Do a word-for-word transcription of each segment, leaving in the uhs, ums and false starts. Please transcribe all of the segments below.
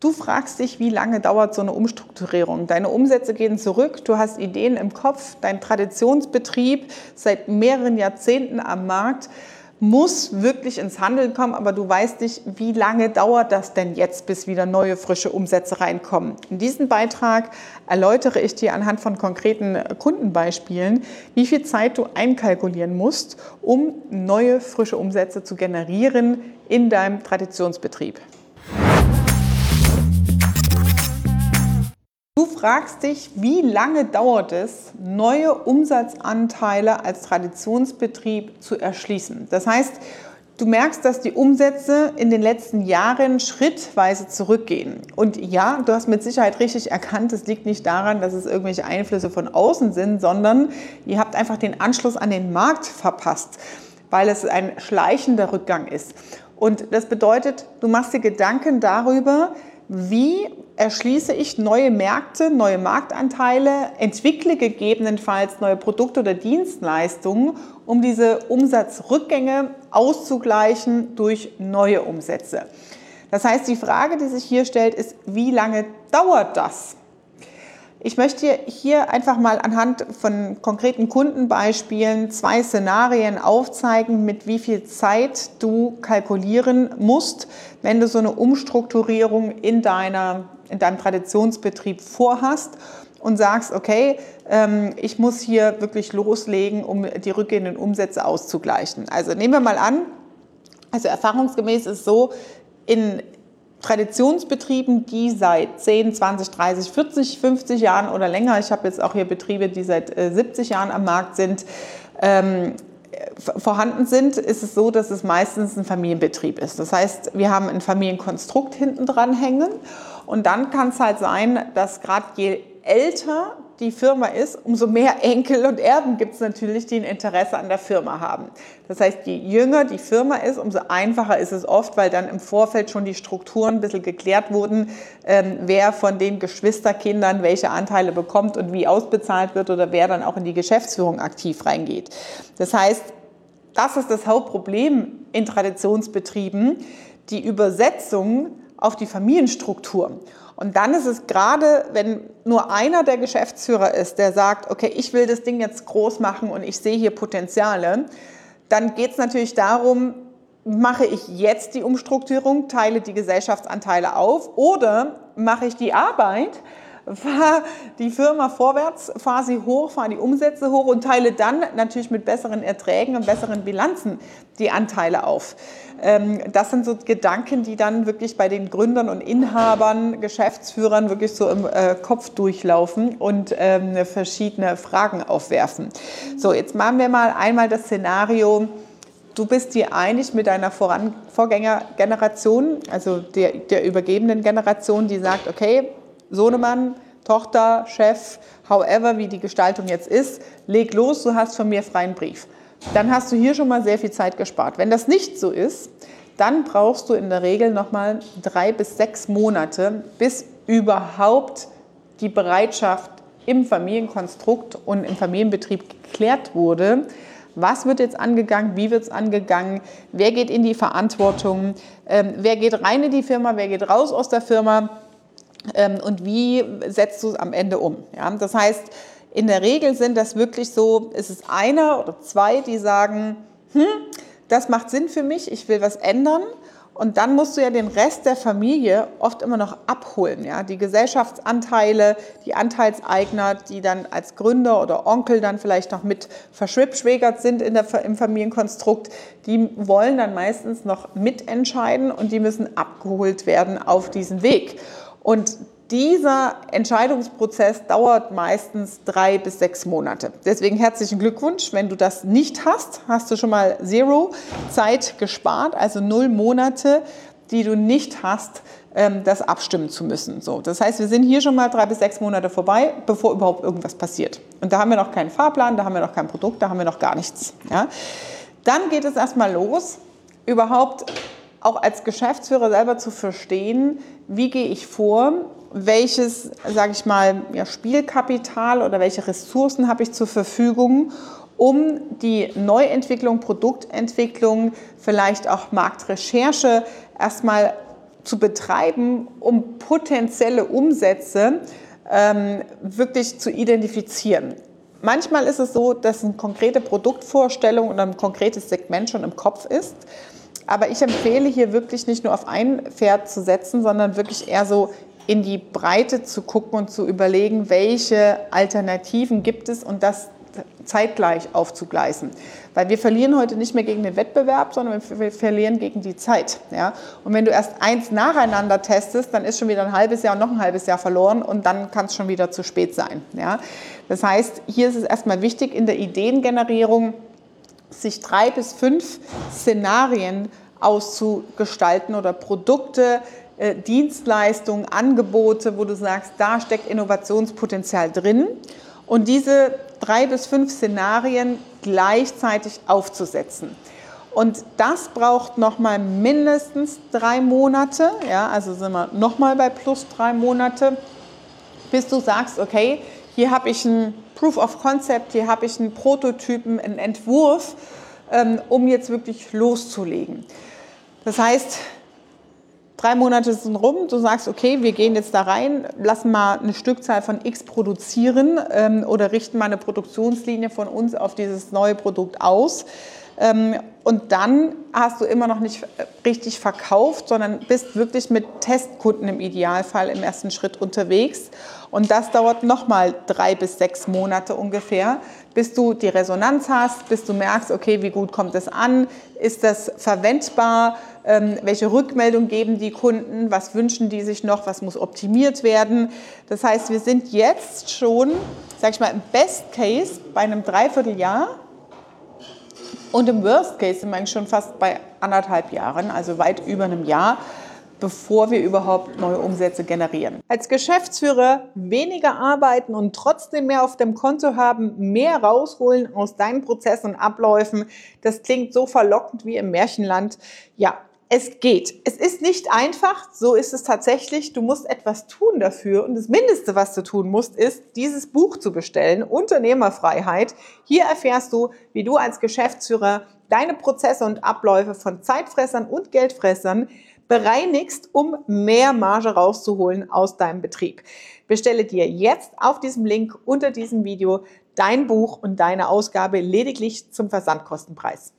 Du fragst dich, wie lange dauert so eine Umstrukturierung? Deine Umsätze gehen zurück, du hast Ideen im Kopf, dein Traditionsbetrieb seit mehreren Jahrzehnten am Markt muss wirklich ins Handeln kommen, aber du weißt nicht, wie lange dauert das denn jetzt, bis wieder neue, frische Umsätze reinkommen. In diesem Beitrag erläutere ich dir anhand von konkreten Kundenbeispielen, wie viel Zeit du einkalkulieren musst, um neue, frische Umsätze zu generieren in deinem Traditionsbetrieb. Du fragst dich, wie lange dauert es, neue Umsatzanteile als Traditionsbetrieb zu erschließen. Das heißt, du merkst, dass die Umsätze in den letzten Jahren schrittweise zurückgehen. Und ja, du hast mit Sicherheit richtig erkannt, es liegt nicht daran, dass es irgendwelche Einflüsse von außen sind, sondern ihr habt einfach den Anschluss an den Markt verpasst, weil es ein schleichender Rückgang ist. Und das bedeutet, du machst dir Gedanken darüber, wie erschließe ich neue Märkte, neue Marktanteile, entwickle gegebenenfalls neue Produkte oder Dienstleistungen, um diese Umsatzrückgänge auszugleichen durch neue Umsätze. Das heißt, die Frage, die sich hier stellt, ist, wie lange dauert das? Ich möchte hier einfach mal anhand von konkreten Kundenbeispielen zwei Szenarien aufzeigen, mit wie viel Zeit du kalkulieren musst, wenn du so eine Umstrukturierung in, deiner, in deinem Traditionsbetrieb vorhast und sagst, okay, ähm, ich muss hier wirklich loslegen, um die rückgehenden Umsätze auszugleichen. Also nehmen wir mal an, also erfahrungsgemäß ist es so, in Traditionsbetrieben, die seit zehn, zwanzig, dreißig, vierzig, fünfzig Jahren oder länger, ich habe jetzt auch hier Betriebe, die seit äh, siebzig Jahren am Markt sind, ähm, vorhanden sind, ist es so, dass es meistens ein Familienbetrieb ist. Das heißt, wir haben ein Familienkonstrukt hinten dran hängen und dann kann es halt sein, dass gerade je älter die Firma ist, umso mehr Enkel und Erben gibt es natürlich, die ein Interesse an der Firma haben. Das heißt, je jünger die Firma ist, umso einfacher ist es oft, weil dann im Vorfeld schon die Strukturen ein bisschen geklärt wurden, ähm, wer von den Geschwisterkindern welche Anteile bekommt und wie ausbezahlt wird oder wer dann auch in die Geschäftsführung aktiv reingeht. Das heißt, das ist das Hauptproblem in Traditionsbetrieben, die Übersetzung auf die Familienstruktur. Und dann ist es gerade, wenn nur einer der Geschäftsführer ist, der sagt, okay, ich will das Ding jetzt groß machen und ich sehe hier Potenziale, dann geht es natürlich darum, mache ich jetzt die Umstrukturierung, teile die Gesellschaftsanteile auf oder mache ich die Arbeit, fahre die Firma vorwärts, fahre sie hoch, fahre die Umsätze hoch und teile dann natürlich mit besseren Erträgen und besseren Bilanzen die Anteile auf. Das sind so Gedanken, die dann wirklich bei den Gründern und Inhabern, Geschäftsführern wirklich so im Kopf durchlaufen und verschiedene Fragen aufwerfen. So, jetzt machen wir mal einmal das Szenario, du bist dir einig mit deiner Voran- Vorgängergeneration, also der, der übergebenen Generation, die sagt, okay, Sohnemann, Tochter, Chef, however, wie die Gestaltung jetzt ist, leg los, du hast von mir freien Brief. Dann hast du hier schon mal sehr viel Zeit gespart. Wenn das nicht so ist, dann brauchst du in der Regel nochmal drei bis sechs Monate, bis überhaupt die Bereitschaft im Familienkonstrukt und im Familienbetrieb geklärt wurde. Was wird jetzt angegangen? Wie wird es angegangen? Wer geht in die Verantwortung? Ähm, wer geht rein in die Firma? Wer geht raus aus der Firma? Und wie setzt du es am Ende um? Ja, das heißt, in der Regel sind das wirklich so, es ist einer oder zwei, die sagen, hm, das macht Sinn für mich, ich will was ändern. Und dann musst du ja den Rest der Familie oft immer noch abholen. Ja? Die Gesellschaftsanteile, die Anteilseigner, die dann als Gründer oder Onkel dann vielleicht noch mit verschwibschwägert sind in der, im Familienkonstrukt, die wollen dann meistens noch mitentscheiden und die müssen abgeholt werden auf diesen Weg. Und dieser Entscheidungsprozess dauert meistens drei bis sechs Monate. Deswegen herzlichen Glückwunsch. Wenn du das nicht hast, hast du schon mal Zero Zeit gespart, also null Monate, die du nicht hast, das abstimmen zu müssen. So, das heißt, wir sind hier schon mal drei bis sechs Monate vorbei, bevor überhaupt irgendwas passiert. Und da haben wir noch keinen Fahrplan, da haben wir noch kein Produkt, da haben wir noch gar nichts. Ja? Dann geht es erstmal los, überhaupt auch als Geschäftsführer selber zu verstehen, wie gehe ich vor, welches, sage ich mal, ja, Spielkapital oder welche Ressourcen habe ich zur Verfügung, um die Neuentwicklung, Produktentwicklung, vielleicht auch Marktrecherche erstmal zu betreiben, um potenzielle Umsätze ähm, wirklich zu identifizieren. Manchmal ist es so, dass eine konkrete Produktvorstellung oder ein konkretes Segment schon im Kopf ist. Aber ich empfehle hier wirklich nicht nur auf ein Pferd zu setzen, sondern wirklich eher so in die Breite zu gucken und zu überlegen, welche Alternativen gibt es und das zeitgleich aufzugleisen. Weil wir verlieren heute nicht mehr gegen den Wettbewerb, sondern wir verlieren gegen die Zeit. Ja? Und wenn du erst eins nacheinander testest, dann ist schon wieder ein halbes Jahr und noch ein halbes Jahr verloren und dann kann es schon wieder zu spät sein. Ja? Das heißt, hier ist es erstmal wichtig in der Ideengenerierung, sich drei bis fünf Szenarien auszugestalten oder Produkte, äh, Dienstleistungen, Angebote, wo du sagst, da steckt Innovationspotenzial drin. Und diese drei bis fünf Szenarien gleichzeitig aufzusetzen. Und das braucht nochmal mindestens drei Monate, ja, also sind wir nochmal bei plus drei Monate, bis du sagst, okay, hier habe ich ein Proof of Concept, hier habe ich einen Prototypen, einen Entwurf, ähm, um jetzt wirklich loszulegen. Das heißt, drei Monate sind rum, du sagst, okay, wir gehen jetzt da rein, lassen mal eine Stückzahl von X produzieren ähm, oder richten mal eine Produktionslinie von uns auf dieses neue Produkt aus. Ähm, und dann hast du immer noch nicht richtig verkauft, sondern bist wirklich mit Testkunden im Idealfall im ersten Schritt unterwegs. Und das dauert nochmal drei bis sechs Monate ungefähr, bis du die Resonanz hast, bis du merkst, okay, wie gut kommt es an, ist das verwendbar, ähm, welche Rückmeldung geben die Kunden, was wünschen die sich noch, was muss optimiert werden. Das heißt, wir sind jetzt schon, sag ich mal, im Best Case bei einem Dreivierteljahr. Und im Worst Case sind wir eigentlich schon fast bei anderthalb Jahren, also weit über einem Jahr, bevor wir überhaupt neue Umsätze generieren. Als Geschäftsführer weniger arbeiten und trotzdem mehr auf dem Konto haben, mehr rausholen aus deinen Prozessen und Abläufen, das klingt so verlockend wie im Märchenland. Ja, es geht. Es ist nicht einfach, so ist es tatsächlich. Du musst etwas tun dafür und das Mindeste, was du tun musst, ist, dieses Buch zu bestellen, Unternehmerfreiheit. Hier erfährst du, wie du als Geschäftsführer deine Prozesse und Abläufe von Zeitfressern und Geldfressern bereinigst, um mehr Marge rauszuholen aus deinem Betrieb. Bestelle dir jetzt auf diesem Link unter diesem Video dein Buch und deine Ausgabe lediglich zum Versandkostenpreis.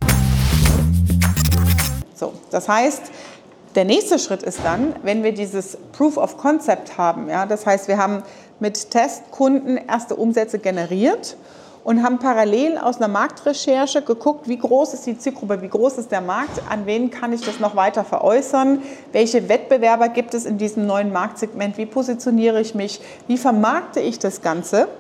So, das heißt, der nächste Schritt ist dann, wenn wir dieses Proof of Concept haben. Ja, das heißt, wir haben mit Testkunden erste Umsätze generiert und haben parallel aus einer Marktrecherche geguckt, wie groß ist die Zielgruppe, wie groß ist der Markt, an wen kann ich das noch weiter veräußern, welche Wettbewerber gibt es in diesem neuen Marktsegment, wie positioniere ich mich, wie vermarkte ich das Ganze.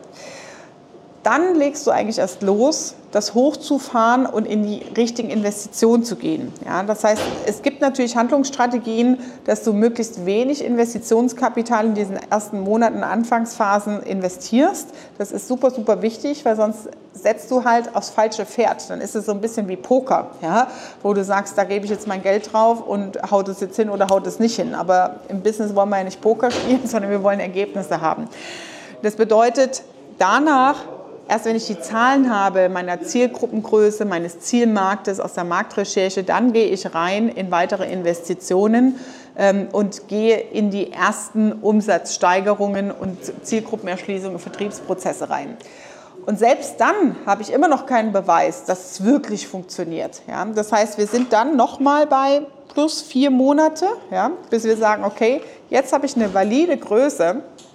Dann legst du eigentlich erst los, das hochzufahren und in die richtigen Investitionen zu gehen. Ja, das heißt, es gibt natürlich Handlungsstrategien, dass du möglichst wenig Investitionskapital in diesen ersten Monaten, Anfangsphasen investierst. Das ist super, super wichtig, weil sonst setzt du halt aufs falsche Pferd. Dann ist es so ein bisschen wie Poker, ja, wo du sagst, da gebe ich jetzt mein Geld drauf und haut es jetzt hin oder haut es nicht hin. Aber im Business wollen wir ja nicht Poker spielen, sondern wir wollen Ergebnisse haben. Das bedeutet, danach erst wenn ich die Zahlen habe, meiner Zielgruppengröße, meines Zielmarktes aus der Marktrecherche, dann gehe ich rein in weitere Investitionen ähm, und gehe in die ersten Umsatzsteigerungen und Zielgruppenerschließungen, Vertriebsprozesse rein. Und selbst dann habe ich immer noch keinen Beweis, dass es wirklich funktioniert. Ja? Das heißt, wir sind dann nochmal bei plus vier Monate, ja, bis wir sagen, okay, jetzt habe ich eine valide Größe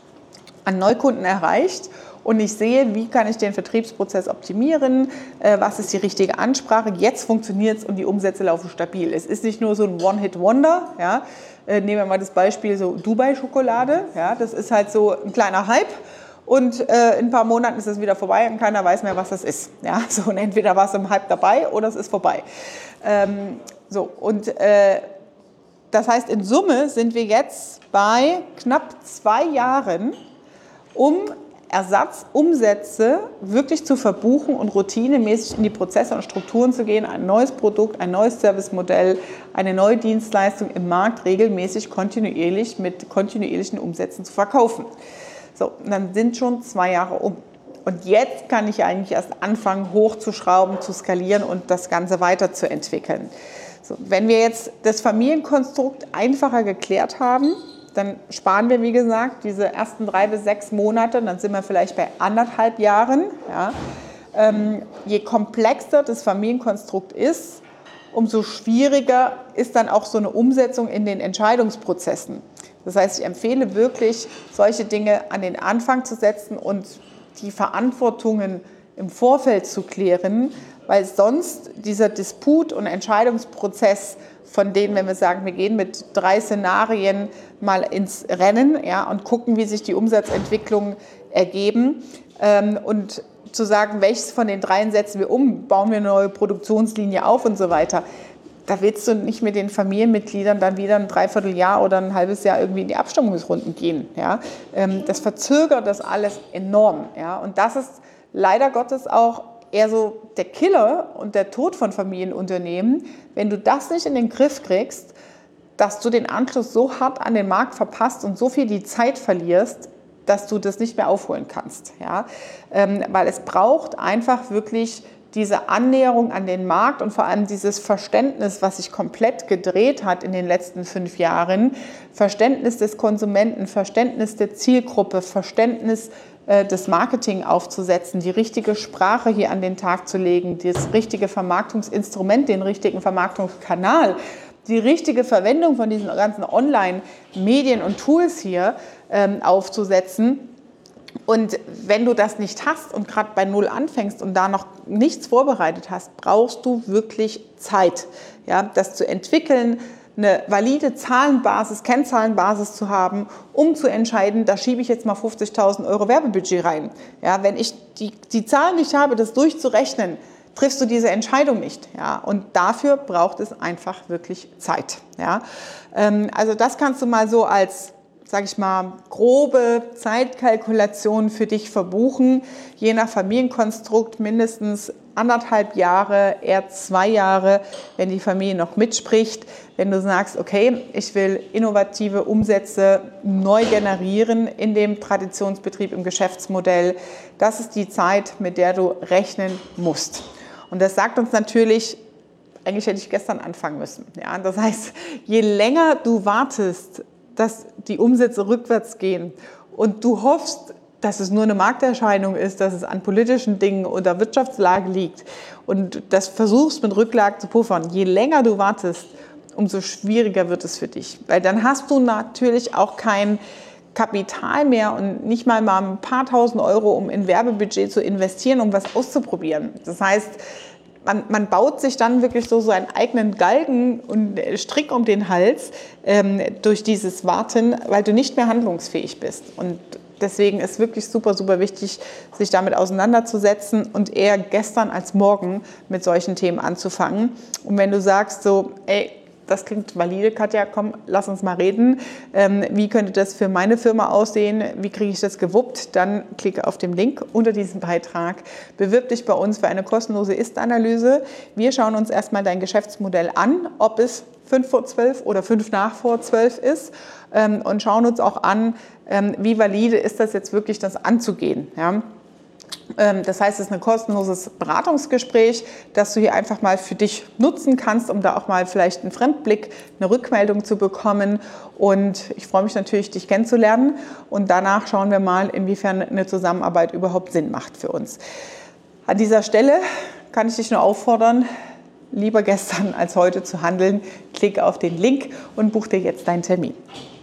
an Neukunden erreicht. Und ich sehe, wie kann ich den Vertriebsprozess optimieren, äh, was ist die richtige Ansprache. Jetzt funktioniert es und die Umsätze laufen stabil. Es ist nicht nur so ein One-Hit-Wonder. Ja. Äh, nehmen wir mal das Beispiel so Dubai-Schokolade. Ja. Das ist halt so ein kleiner Hype und äh, in ein paar Monaten ist es wieder vorbei und keiner weiß mehr, was das ist. Ja. So, und entweder war es im Hype dabei oder es ist vorbei. Ähm, so, und äh, das heißt, in Summe sind wir jetzt bei knapp zwei Jahren, um Ersatzumsätze wirklich zu verbuchen und routinemäßig in die Prozesse und Strukturen zu gehen, ein neues Produkt, ein neues Servicemodell, eine neue Dienstleistung im Markt regelmäßig kontinuierlich mit kontinuierlichen Umsätzen zu verkaufen. So, und dann sind schon zwei Jahre um. Und jetzt kann ich eigentlich erst anfangen, hochzuschrauben, zu skalieren und das Ganze weiterzuentwickeln. So, wenn wir jetzt das Familienkonstrukt einfacher geklärt haben, dann sparen wir, wie gesagt, diese ersten drei bis sechs Monate, dann sind wir vielleicht bei anderthalb Jahren. Ja. Ähm, je komplexer das Familienkonstrukt ist, umso schwieriger ist dann auch so eine Umsetzung in den Entscheidungsprozessen. Das heißt, ich empfehle wirklich, solche Dinge an den Anfang zu setzen und die Verantwortungen im Vorfeld zu klären, weil sonst dieser Disput- und Entscheidungsprozess, von denen, wenn wir sagen, wir gehen mit drei Szenarien mal ins Rennen, ja, und gucken, wie sich die Umsatzentwicklungen ergeben, ähm, und zu sagen, welches von den dreien setzen wir um, bauen wir eine neue Produktionslinie auf und so weiter. Da willst du nicht mit den Familienmitgliedern dann wieder ein Dreivierteljahr oder ein halbes Jahr irgendwie in die Abstimmungsrunden gehen. Ja? Das verzögert das alles enorm. Ja? Und das ist leider Gottes auch eher so der Killer und der Tod von Familienunternehmen, wenn du das nicht in den Griff kriegst, dass du den Anschluss so hart an den Markt verpasst und so viel die Zeit verlierst, dass du das nicht mehr aufholen kannst. Ja? Ähm, weil es braucht einfach wirklich diese Annäherung an den Markt und vor allem dieses Verständnis, was sich komplett gedreht hat in den letzten fünf Jahren, Verständnis des Konsumenten, Verständnis der Zielgruppe, Verständnis äh, des Marketing aufzusetzen, die richtige Sprache hier an den Tag zu legen, das richtige Vermarktungsinstrument, den richtigen Vermarktungskanal, die richtige Verwendung von diesen ganzen Online-Medien und Tools hier ähm, aufzusetzen. Und wenn du das nicht hast und gerade bei Null anfängst und da noch nichts vorbereitet hast, brauchst du wirklich Zeit, ja, das zu entwickeln, eine valide Zahlenbasis, Kennzahlenbasis zu haben, um zu entscheiden, da schiebe ich jetzt mal fünfzigtausend Euro Werbebudget rein. Ja, wenn ich die, die Zahlen nicht habe, das durchzurechnen, triffst du diese Entscheidung nicht. Ja? Und dafür braucht es einfach wirklich Zeit. Ja? Ähm, also das kannst du mal so als, sage ich mal, grobe Zeitkalkulation für dich verbuchen. Je nach Familienkonstrukt mindestens anderthalb Jahre, eher zwei Jahre, wenn die Familie noch mitspricht. Wenn du sagst, okay, ich will innovative Umsätze neu generieren in dem Traditionsbetrieb, im Geschäftsmodell, das ist die Zeit, mit der du rechnen musst. Und das sagt uns natürlich, eigentlich hätte ich gestern anfangen müssen. Ja, das heißt, je länger du wartest, dass die Umsätze rückwärts gehen und du hoffst, dass es nur eine Markterscheinung ist, dass es an politischen Dingen oder Wirtschaftslage liegt und das versuchst mit Rücklagen zu puffern, je länger du wartest, umso schwieriger wird es für dich. Weil dann hast du natürlich auch kein Kapital mehr und nicht mal mal ein paar tausend Euro, um in Werbebudget zu investieren, um was auszuprobieren. Das heißt, man, man baut sich dann wirklich so, so einen eigenen Galgen und Strick um den Hals ähm, durch dieses Warten, weil du nicht mehr handlungsfähig bist. Und deswegen ist wirklich super, super wichtig, sich damit auseinanderzusetzen und eher gestern als morgen mit solchen Themen anzufangen. Und wenn du sagst so, ey, das klingt valide, Katja, komm, lass uns mal reden. Ähm, wie könnte das für meine Firma aussehen? Wie kriege ich das gewuppt? Dann klicke auf den Link unter diesem Beitrag. Bewirb dich bei uns für eine kostenlose Ist-Analyse. Wir schauen uns erstmal dein Geschäftsmodell an, ob es fünf vor zwölf oder fünf nach vor zwölf ist, ähm, und schauen uns auch an, ähm, wie valide ist das jetzt wirklich, das anzugehen. Ja? Das heißt, es ist ein kostenloses Beratungsgespräch, das du hier einfach mal für dich nutzen kannst, um da auch mal vielleicht einen Fremdblick, eine Rückmeldung zu bekommen. Und ich freue mich natürlich, dich kennenzulernen. Und danach schauen wir mal, inwiefern eine Zusammenarbeit überhaupt Sinn macht für uns. An dieser Stelle kann ich dich nur auffordern, lieber gestern als heute zu handeln. Klicke auf den Link und buch dir jetzt deinen Termin.